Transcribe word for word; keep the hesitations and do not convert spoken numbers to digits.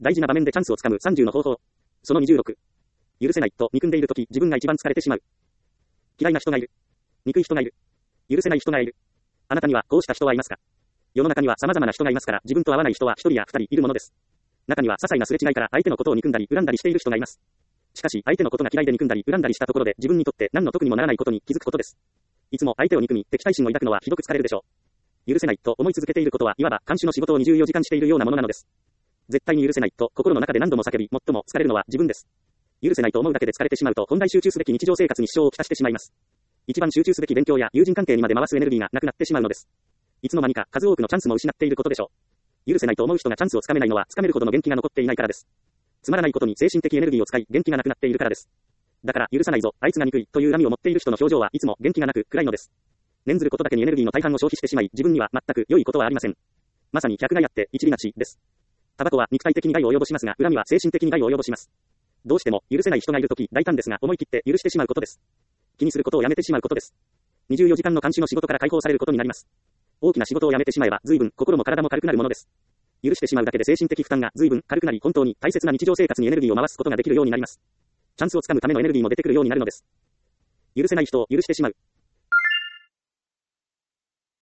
大事な場面でチャンスをつかむさんじゅうの方法。そのにじゅうろく。許せないと憎んでいるとき、自分が一番疲れてしまう。嫌いな人がいる。憎い人がいる。許せない人がいる。あなたにはこうした人はいますか？世の中には様々な人がいますから、自分と合わない人は一人や二人いるものです。中には些細なすれ違いから相手のことを憎んだり恨んだりしている人がいます。しかし、相手のことが嫌いで憎んだり恨んだりしたところで自分にとって何の得にもならないことに気づくことです。いつも相手を憎み、敵対心を抱くのはひどく疲れるでしょう。許せないと思い続けていることは、いわば看守の仕事をにじゅうよじかんしているようなものなのです。絶対に許せないと心の中で何度も叫び、最も疲れるのは自分です。許せないと思うだけで疲れてしまうと、本来集中すべき日常生活に支障をきたしてしまいます。一番集中すべき勉強や友人関係にまで回すエネルギーがなくなってしまうのです。いつの間にか数多くのチャンスも失っていることでしょう。許せないと思う人がチャンスをつかめないのは、つかめるほどの元気が残っていないからです。つまらないことに精神的エネルギーを使い、元気がなくなっているからです。だから、許さないぞ、あいつが憎い、という恨みを持っている人の表情はいつも元気がなく、暗いのです。念ずることだけにエネルギーの大半を消費してしまい、自分には全く良いことはありません。まさに百害あって一利なしです。タバコは肉体的に害を及ぼしますが、恨みは精神的に害を及ぼします。どうしても許せない人がいるとき、大胆ですが思い切って許してしまうことです。気にすることをやめてしまうことです。にじゅうよじかんの監視の仕事から解放されることになります。大きな仕事をやめてしまえば、随分心も体も軽くなるものです。許してしまうだけで精神的負担が随分軽くなり、本当に大切な日常生活にエネルギーを回すことができるようになります。チャンスをつかむためのエネルギーも出てくるようになるのです。許せない人を許してしまう。